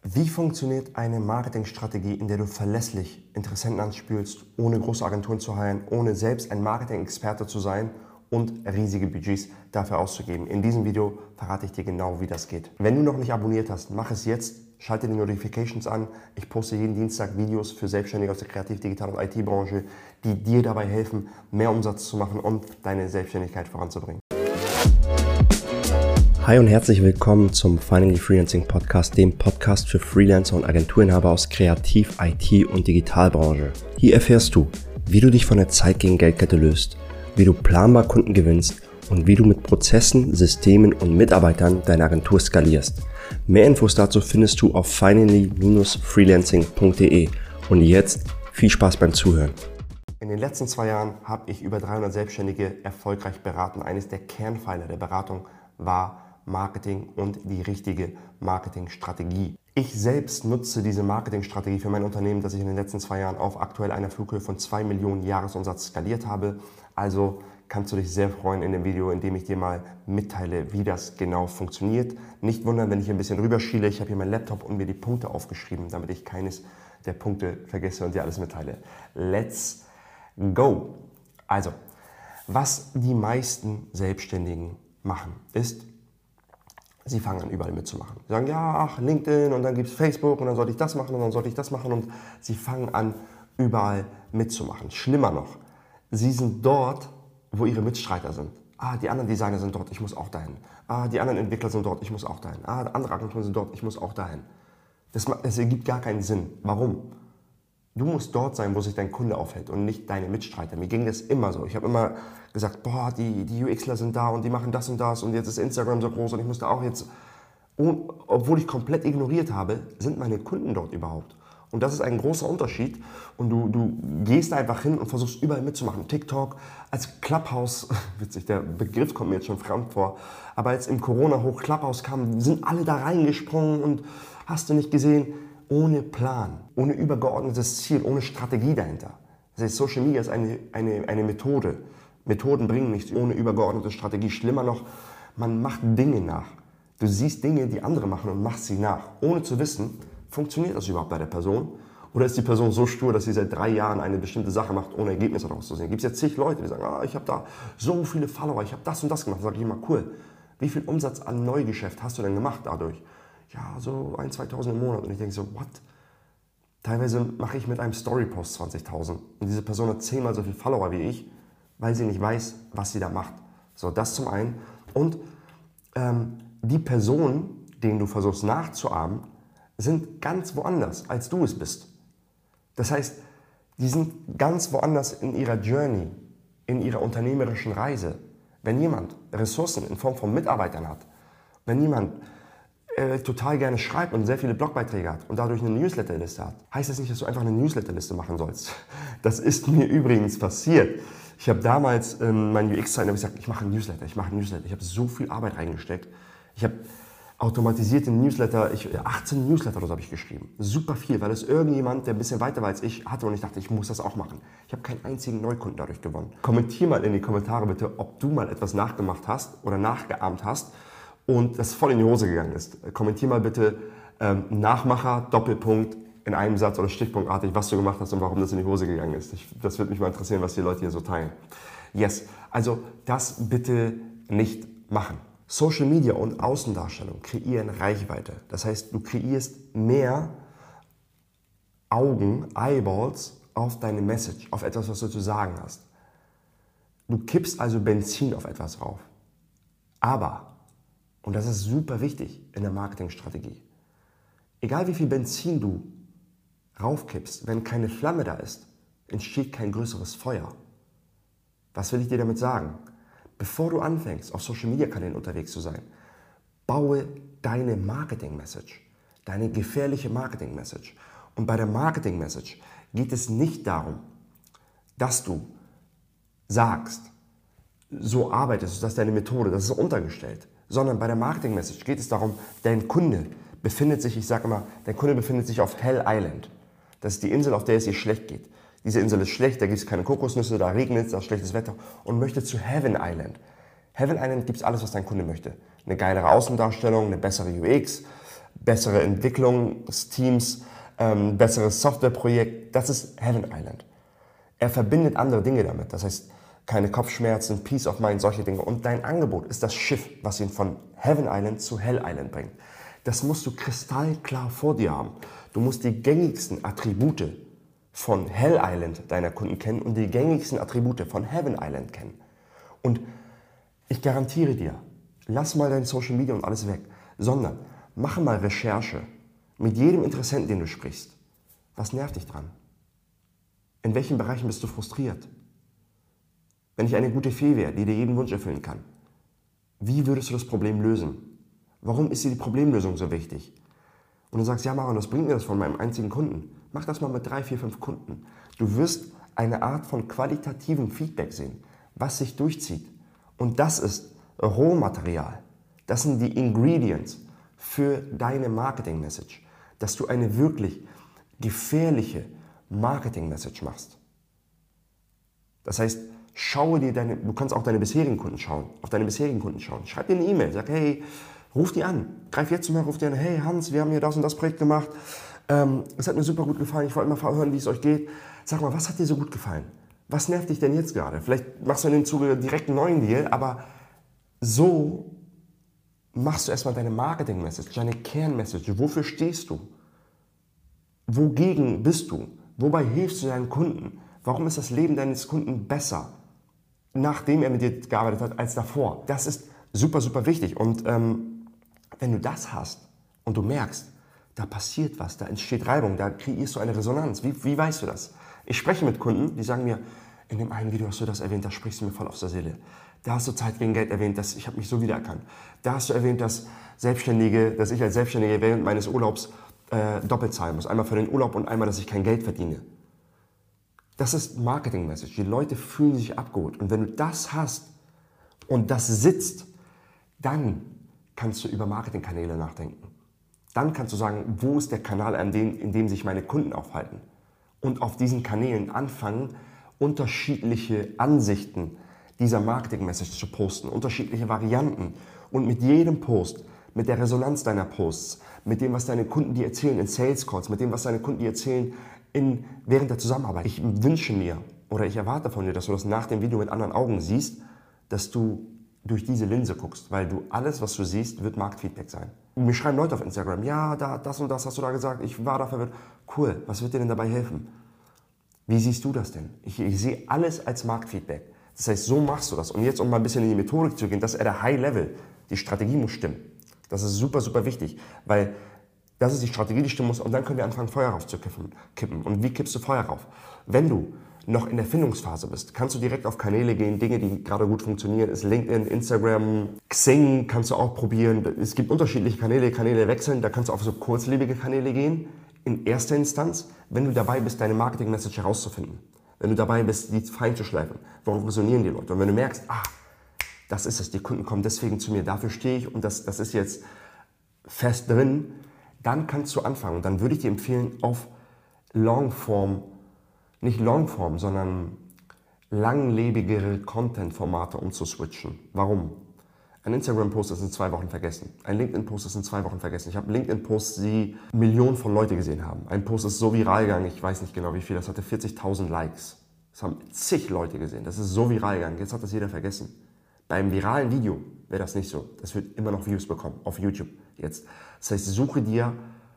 Wie funktioniert eine Marketingstrategie, in der du verlässlich Interessenten anspielst, ohne große Agenturen zu heiren, ohne selbst ein Marketing-Experte zu sein und riesige Budgets dafür auszugeben? In diesem Video verrate ich dir genau, wie das geht. Wenn du noch nicht abonniert hast, mach es jetzt. Schalte die Notifications an. Ich poste jeden Dienstag Videos für Selbstständige aus der Kreativ-, Digital- und IT-Branche, die dir dabei helfen, mehr Umsatz zu machen und deine Selbstständigkeit voranzubringen. Hi und herzlich willkommen zum Finally Freelancing Podcast, dem Podcast für Freelancer und Agenturinhaber aus Kreativ-, IT- und Digitalbranche. Hier erfährst du, wie du dich von der Zeit gegen Geldkette löst, wie du planbar Kunden gewinnst und wie du mit Prozessen, Systemen und Mitarbeitern deine Agentur skalierst. Mehr Infos dazu findest du auf finally-freelancing.de. Und jetzt viel Spaß beim Zuhören. In den letzten 2 Jahren habe ich über 300 Selbstständige erfolgreich beraten. Eines der Kernpfeiler der Beratung war Marketing und die richtige Marketingstrategie. Ich selbst nutze diese Marketingstrategie für mein Unternehmen, das ich in den letzten 2 Jahren auf aktuell einer Flughöhe von 2 Millionen Jahresumsatz skaliert habe. Also kannst du dich sehr freuen in dem Video, in dem ich dir mal mitteile, wie das genau funktioniert. Nicht wundern, wenn ich ein bisschen rüberschiele. Ich habe hier meinen Laptop und mir die Punkte aufgeschrieben, damit ich keines der Punkte vergesse und dir alles mitteile. Let's go! Also, was die meisten Selbstständigen machen, ist, sie fangen an, überall mitzumachen. Sie sagen, ja, ach, LinkedIn und dann gibt es Facebook und dann sollte ich das machen und dann sollte ich das machen und sie fangen an, überall mitzumachen. Schlimmer noch, sie sind dort, wo ihre Mitstreiter sind. Ah, die anderen Designer sind dort, ich muss auch dahin. Ah, die anderen Entwickler sind dort, ich muss auch dahin. Ah, andere Agenturen sind dort, ich muss auch dahin. Das ergibt gar keinen Sinn. Warum? Du musst dort sein, wo sich dein Kunde aufhält und nicht deine Mitstreiter. Mir ging das immer so. Ich habe immer gesagt, boah, die UXler sind da und die machen das und jetzt ist Instagram so groß und ich muss da auch jetzt... Und obwohl ich komplett ignoriert habe, sind meine Kunden dort überhaupt. Und das ist ein großer Unterschied. Und du gehst da einfach hin und versuchst überall mitzumachen. TikTok, als Clubhouse, witzig, der Begriff kommt mir jetzt schon fremd vor, aber als im Corona-Hoch Clubhouse kam, sind alle da reingesprungen und hast du nicht gesehen, ohne Plan, ohne übergeordnetes Ziel, ohne Strategie dahinter. Das heißt, Social Media ist eine Methode. Methoden bringen nichts ohne übergeordnete Strategie. Schlimmer noch, man macht Dinge nach. Du siehst Dinge, die andere machen und machst sie nach, ohne zu wissen, funktioniert das überhaupt bei der Person? Oder ist die Person so stur, dass sie seit 3 Jahren eine bestimmte Sache macht, ohne Ergebnisse daraus zu sehen? Gibt es jetzt zig Leute, die sagen, ich habe da so viele Follower, ich habe das und das gemacht. Da sage ich immer, cool, wie viel Umsatz an Neugeschäft hast du denn gemacht dadurch? Ja, so 1.000, 2.000 im Monat. Und ich denke so, what? Teilweise mache ich mit einem Storypost 20.000. Und diese Person hat 10-mal so viele Follower wie ich, weil sie nicht weiß, was sie da macht. So, das zum einen. Und die Personen, denen du versuchst nachzuahmen, sind ganz woanders, als du es bist. Das heißt, die sind ganz woanders in ihrer Journey, in ihrer unternehmerischen Reise. Wenn jemand Ressourcen in Form von Mitarbeitern hat, wenn jemand total gerne schreibt und sehr viele Blogbeiträge hat und dadurch eine Newsletterliste hat, heißt das nicht, dass du einfach eine Newsletterliste machen sollst. Das ist mir übrigens passiert. Ich habe damals meinen UX-Designer gesagt, ich mache einen Newsletter. Ich habe so viel Arbeit reingesteckt. Ich habe automatisierte Newsletter, 18 Newsletter oder so habe ich geschrieben. Super viel, weil es irgendjemand, der ein bisschen weiter war als ich, hatte und ich dachte, ich muss das auch machen. Ich habe keinen einzigen Neukunden dadurch gewonnen. Kommentier mal in die Kommentare bitte, ob du mal etwas nachgemacht hast oder nachgeahmt hast und das voll in die Hose gegangen ist. Kommentier mal bitte Nachmacher, Doppelpunkt, in einem Satz oder stichpunktartig, was du gemacht hast und warum das in die Hose gegangen ist. Das würde mich mal interessieren, was die Leute hier so teilen. Yes, also das bitte nicht machen. Social Media und Außendarstellung kreieren Reichweite. Das heißt, du kreierst mehr Augen, Eyeballs auf deine Message, auf etwas, was du zu sagen hast. Du kippst also Benzin auf etwas rauf. Aber, und das ist super wichtig in der Marketingstrategie, egal wie viel Benzin du raufkippst, wenn keine Flamme da ist, entsteht kein größeres Feuer. Was will ich dir damit sagen? Bevor du anfängst, auf Social-Media-Kanälen unterwegs zu sein, baue deine Marketing-Message, deine gefährliche Marketing-Message. Und bei der Marketing-Message geht es nicht darum, dass du sagst, so arbeitest du, das ist deine Methode, das ist untergestellt, sondern bei der Marketing-Message geht es darum, dein Kunde befindet sich, ich sage immer, dein Kunde befindet sich auf Hell Island. Das ist die Insel, auf der es ihr schlecht geht. Diese Insel ist schlecht, da gibt es keine Kokosnüsse, da regnet es, da ist schlechtes Wetter und möchte zu Heaven Island. Heaven Island gibt es alles, was dein Kunde möchte. Eine geilere Außendarstellung, eine bessere UX, bessere Entwicklungsteams, besseres Softwareprojekt. Das ist Heaven Island. Er verbindet andere Dinge damit. Das heißt, keine Kopfschmerzen, Peace of Mind, solche Dinge. Und dein Angebot ist das Schiff, was ihn von Heaven Island zu Hell Island bringt. Das musst du kristallklar vor dir haben. Du musst die gängigsten Attribute von Hell Island deiner Kunden kennen und die gängigsten Attribute von Heaven Island kennen. Und ich garantiere dir, lass mal dein Social Media und alles weg, sondern mache mal Recherche mit jedem Interessenten, den du sprichst. Was nervt dich dran? In welchen Bereichen bist du frustriert? Wenn ich eine gute Fee wäre, die dir jeden Wunsch erfüllen kann, wie würdest du das Problem lösen? Warum ist dir die Problemlösung so wichtig? Und du sagst, ja Maron, was bringt mir das von meinem einzigen Kunden? Mach das mal mit 3, 4, 5 Kunden. Du wirst eine Art von qualitativem Feedback sehen, was sich durchzieht. Und das ist Rohmaterial. Das sind die Ingredients für deine Marketing-Message. Dass du eine wirklich gefährliche Marketing-Message machst. Das heißt, du kannst auch deine bisherigen Kunden schauen, auf deine bisherigen Kunden schauen. Schreib dir eine E-Mail, sag, hey, ruf die an. Greif jetzt mal, ruf dir an, hey Hans, wir haben hier das und das Projekt gemacht. Es hat mir super gut gefallen, ich wollte mal hören, wie es euch geht. Sag mal, was hat dir so gut gefallen? Was nervt dich denn jetzt gerade? Vielleicht machst du in dem Zuge direkt einen neuen Deal, aber so machst du erstmal deine Marketing-Message, deine Kern-Message. Wofür stehst du? Wogegen bist du? Wobei hilfst du deinen Kunden? Warum ist das Leben deines Kunden besser, nachdem er mit dir gearbeitet hat, als davor? Das ist super, super wichtig. Und wenn du das hast und du merkst, da passiert was, da entsteht Reibung, da kreierst du eine Resonanz. Wie weißt du das? Ich spreche mit Kunden, die sagen mir, in dem einen Video hast du das erwähnt, da sprichst du mir voll aus der Seele. Da hast du Zeit gegen Geld erwähnt, ich habe mich so wiedererkannt. Da hast du erwähnt, dass ich als Selbstständige während meines Urlaubs doppelt zahlen muss. Einmal für den Urlaub und einmal, dass ich kein Geld verdiene. Das ist Marketing-Message. Die Leute fühlen sich abgeholt. Und wenn du das hast und das sitzt, dann kannst du über Marketingkanäle nachdenken. Dann kannst du sagen, wo ist der Kanal, in dem sich meine Kunden aufhalten? Und auf diesen Kanälen anfangen, unterschiedliche Ansichten dieser Marketing-Message zu posten, unterschiedliche Varianten. Und mit jedem Post, mit der Resonanz deiner Posts, mit dem, was deine Kunden dir erzählen in Sales Calls, mit dem, was deine Kunden dir erzählen während der Zusammenarbeit. Ich wünsche mir oder ich erwarte von dir, dass du das nach dem Video mit anderen Augen siehst, dass du durch diese Linse guckst, weil du alles, was du siehst, wird Marktfeedback sein. Mir schreiben Leute auf Instagram, ja, das und das hast du da gesagt, ich war da verwirrt. Cool, was wird dir denn dabei helfen? Wie siehst du das denn? Ich sehe alles als Marktfeedback. Das heißt, so machst du das. Und jetzt, um mal ein bisschen in die Methodik zu gehen, das ist der High Level. Die Strategie muss stimmen. Das ist super, super wichtig, weil das ist die Strategie, die stimmen muss. Und dann können wir anfangen, Feuer rauf zu kippen. Und wie kippst du Feuer rauf? Wenn du noch in der Findungsphase bist, kannst du direkt auf Kanäle gehen, Dinge, die gerade gut funktionieren, ist LinkedIn, Instagram, Xing kannst du auch probieren. Es gibt unterschiedliche Kanäle wechseln, da kannst du auf so kurzlebige Kanäle gehen, in erster Instanz, wenn du dabei bist, deine Marketing-Message herauszufinden. Wenn du dabei bist, die fein zu schleifen. Warum resonieren die Leute? Und wenn du merkst, das ist es, die Kunden kommen deswegen zu mir, dafür stehe ich und das ist jetzt fest drin, dann kannst du anfangen. Und dann würde ich dir empfehlen, auf Longform, nicht Longform, sondern langlebigere Content-Formate umzuswitchen. Warum? Ein Instagram-Post ist in 2 Wochen vergessen. Ein LinkedIn-Post ist in 2 Wochen vergessen. Ich habe LinkedIn-Posts, die Millionen von Leuten gesehen haben. Ein Post ist so viral gegangen, ich weiß nicht genau wie viel, das hatte 40.000 Likes. Das haben zig Leute gesehen. Das ist so viral gegangen, jetzt hat das jeder vergessen. Beim viralen Video wäre das nicht so. Das wird immer noch Views bekommen, auf YouTube jetzt. Das heißt, suche dir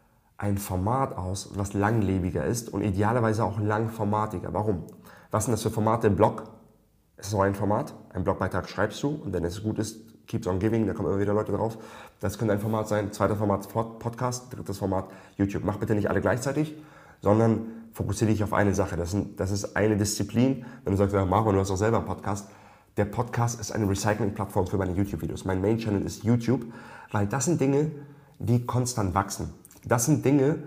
ein Format aus, was langlebiger ist und idealerweise auch langformatiger. Warum? Was sind das für Formate im Blog? Es ist so ein Format, einen Blogbeitrag schreibst du und wenn es gut ist, keeps on giving, da kommen immer wieder Leute drauf. Das könnte ein Format sein, zweites Format Podcast, drittes Format YouTube. Mach bitte nicht alle gleichzeitig, sondern fokussiere dich auf eine Sache. Das ist eine Disziplin. Wenn du sagst, ja, Marvin, du hast doch selber einen Podcast. Der Podcast ist eine Recycling-Plattform für meine YouTube-Videos. Mein Main-Channel ist YouTube, weil das sind Dinge, die konstant wachsen. Das sind Dinge,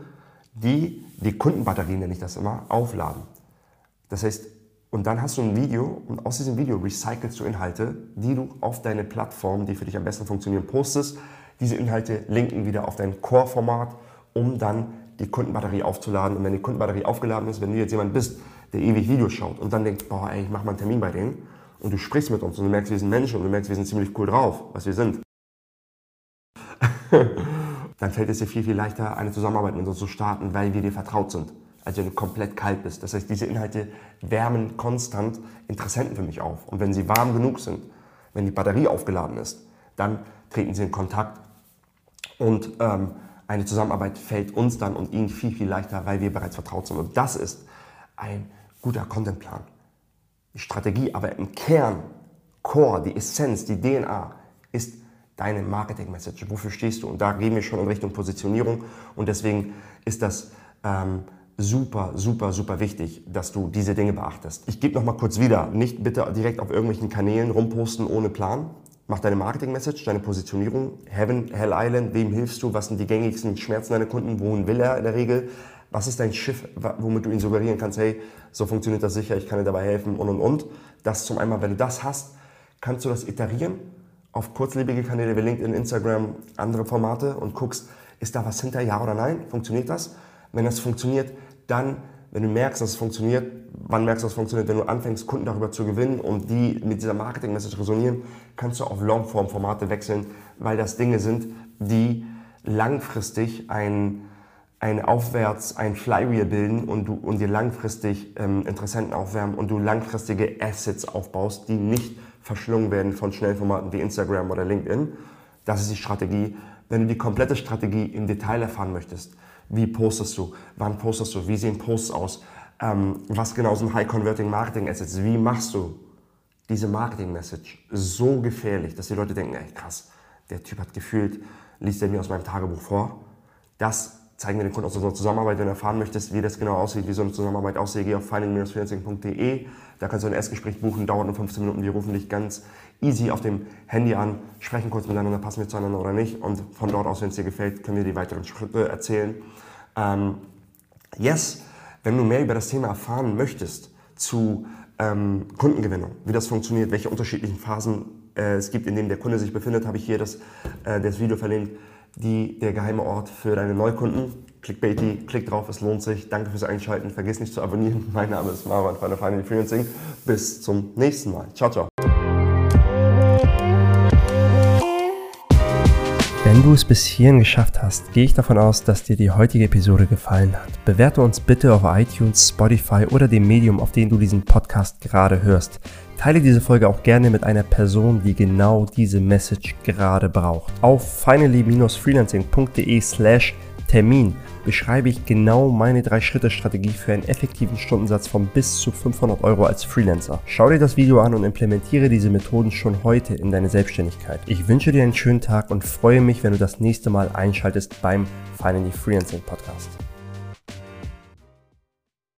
die Kundenbatterie, nenne ich das immer, aufladen. Das heißt, und dann hast du ein Video und aus diesem Video recycelst du Inhalte, die du auf deine Plattform, die für dich am besten funktionieren, postest. Diese Inhalte linken wieder auf dein Core-Format, um dann die Kundenbatterie aufzuladen. Und wenn die Kundenbatterie aufgeladen ist, wenn du jetzt jemand bist, der ewig Videos schaut und dann denkt, boah, ey, ich mach mal einen Termin bei denen und du sprichst mit uns und du merkst, wir sind Menschen und du merkst, wir sind ziemlich cool drauf, was wir sind. dann fällt es dir viel, viel leichter, eine Zusammenarbeit mit uns zu starten, weil wir dir vertraut sind, als wenn du komplett kalt bist. Das heißt, diese Inhalte wärmen konstant Interessenten für mich auf. Und wenn sie warm genug sind, wenn die Batterie aufgeladen ist, dann treten sie in Kontakt und eine Zusammenarbeit fällt uns dann und ihnen viel, viel leichter, weil wir bereits vertraut sind. Und das ist ein guter Contentplan. Die Strategie, aber im Kern, Core, die Essenz, die DNA ist deine Marketing-Message. Wofür stehst du? Und da gehen wir schon in Richtung Positionierung und deswegen ist das super, super, super wichtig, dass du diese Dinge beachtest. Ich gebe nochmal kurz wieder, nicht bitte direkt auf irgendwelchen Kanälen rumposten ohne Plan. Mach deine Marketing-Message, deine Positionierung, Heaven, Hell Island, wem hilfst du, was sind die gängigsten Schmerzen deiner Kunden, wohin will er in der Regel, was ist dein Schiff, womit du ihn suggerieren kannst, hey, so funktioniert das sicher, ich kann dir dabei helfen und. Das zum einen, wenn du das hast, kannst du das iterieren auf kurzlebige Kanäle wie LinkedIn, Instagram, andere Formate und guckst, ist da was hinter, ja oder nein, funktioniert das? Wenn das funktioniert, dann, wenn du merkst, dass es funktioniert, wann merkst du, dass es funktioniert? Wenn du anfängst, Kunden darüber zu gewinnen und die mit dieser Marketing-Message resonieren, kannst du auf Longform-Formate wechseln, weil das Dinge sind, die langfristig ein Flywheel bilden und dir langfristig Interessenten aufwärmen und du langfristige Assets aufbaust, die nicht verschlungen werden von Schnellformaten wie Instagram oder LinkedIn. Das ist die Strategie. Wenn du die komplette Strategie im Detail erfahren möchtest, wie postest du, wann postest du, wie sehen Posts aus, was genau sind High-Converting Marketing Assets, wie machst du diese Marketing-Message so gefährlich, dass die Leute denken, ey krass, der Typ hat gefühlt, liest er mir aus meinem Tagebuch vor. Das zeigen wir den Kunden aus unserer Zusammenarbeit. Wenn du erfahren möchtest, wie das genau aussieht, wie so eine Zusammenarbeit aussieht, geh auf finance-freelancing.de. Da kannst du ein Erstgespräch buchen, dauert nur 15 Minuten. Wir rufen dich ganz easy auf dem Handy an, sprechen kurz miteinander, passen wir zueinander oder nicht. Und von dort aus, wenn es dir gefällt, können wir die weiteren Schritte erzählen. Wenn du mehr über das Thema erfahren möchtest zu Kundengewinnung, wie das funktioniert, welche unterschiedlichen Phasen es gibt, in denen der Kunde sich befindet, habe ich hier das Video verlinkt. Der geheime Ort für deine Neukunden. Clickbaity, klick drauf, es lohnt sich. Danke fürs Einschalten. Vergiss nicht zu abonnieren. Mein Name ist Marwan von der Finance Freelancing. Bis zum nächsten Mal. Ciao, ciao. Wenn du es bis hierhin geschafft hast, gehe ich davon aus, dass dir die heutige Episode gefallen hat. Bewerte uns bitte auf iTunes, Spotify oder dem Medium, auf dem du diesen Podcast gerade hörst. Teile diese Folge auch gerne mit einer Person, die genau diese Message gerade braucht. Auf finally-freelancing.de/Termin beschreibe ich genau meine 3-Schritte-Strategie für einen effektiven Stundensatz von bis zu 500 € als Freelancer. Schau dir das Video an und implementiere diese Methoden schon heute in deine Selbstständigkeit. Ich wünsche dir einen schönen Tag und freue mich, wenn du das nächste Mal einschaltest beim Finally Freelancing Podcast.